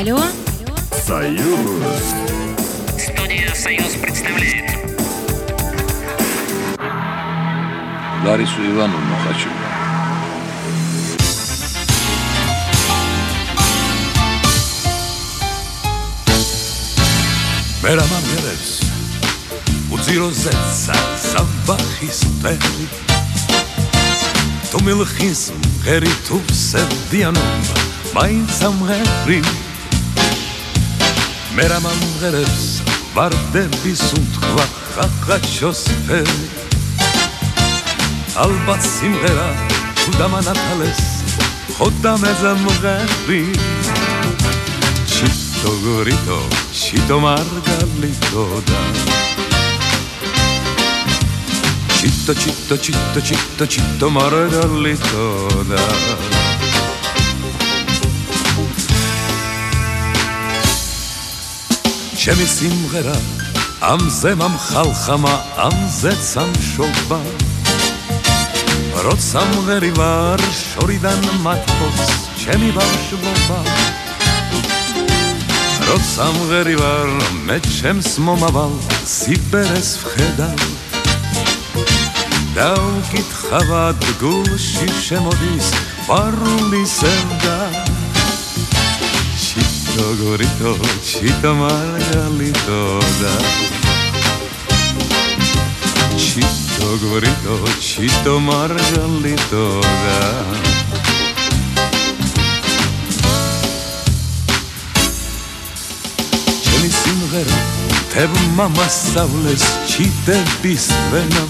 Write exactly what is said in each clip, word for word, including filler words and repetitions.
Алло? Союз. Студия «Союз» представляет. Ларису Ивановну хочу. მერამამერებს უძიროზე საბახის ფერი თუ მილხის მღერი თუ სევდიანობ მაინც ამღერი მერამამერებს ვარდების უთქვა ხახაჩოს ფერი ალბათ სიმღერა თუ დამანათალეს ხოდამეზე მღერი ჩიტო გორიტო Chito Margarito da Chito, chito, chito, chito, chito Margarito da ჩემი სიმღერა ამზე მომხალხამა ამზე სამშობა როცა მღერი ვარ შორიდან მათბობს ჩემი ბავშვობა როცა მღერი ვარ მე ჩემს მომავალ სიბერეს ვხედავ და უკითხავად გულში შემოდის პარული სევდა ჩიტო გორიტო ჩიტო მარგალიტო და ჩიტო გორიტო ჩიტო მარგალიტო და სიმღერა თებმა მასწავლეს ჩიტების ვენა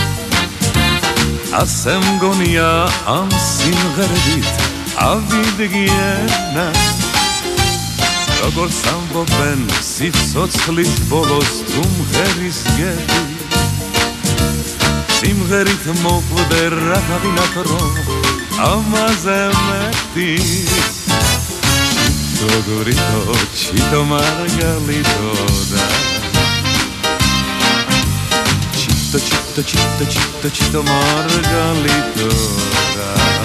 ასე მგონია ამ სიმღერებით ავიდგენა როგორც ამბობენ სიცოცხლის ბოლოს თუ მღერის გები სიმღერით მოყვდე რაღაცნაირად რომ ამაზე მეტი Chito Gorito, Chito Margarito da Chito, Chito, Chito, Chito, Chito Margarito da